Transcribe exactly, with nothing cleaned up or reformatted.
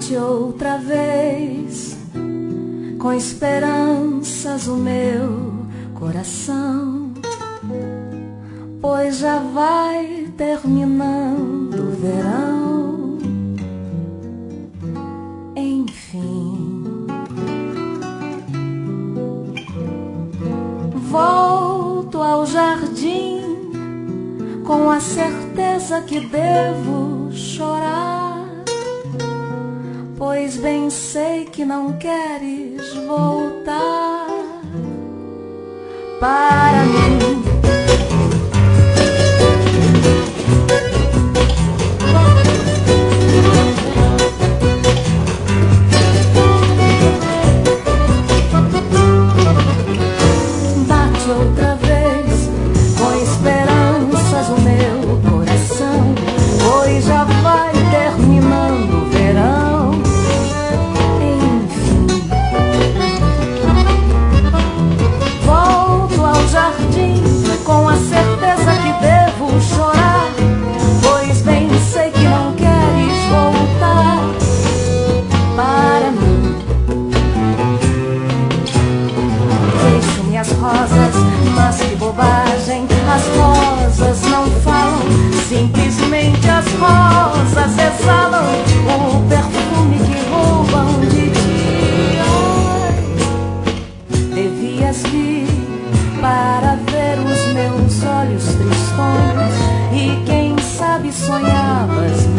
Bate outra vez, com esperanças o meu coração, pois já vai terminando o verão. Enfim, volto ao jardim com a certeza que devo chorar, pois bem sei que não queres voltar para mim. Bate outra vez, com esperanças o meu coração, pois já vai terminando o verão. Enfim, volto ao jardim com a certeza que devo chorar, pois bem sei que não queres voltar para mim. Deixo-me as rosas, mas que bobagem, as rosas não falam, simplesmente as rosas exalam o perfume que roubam de ti. Ai, devias vir para ver os meus olhos tristões, e quem sabe sonhavas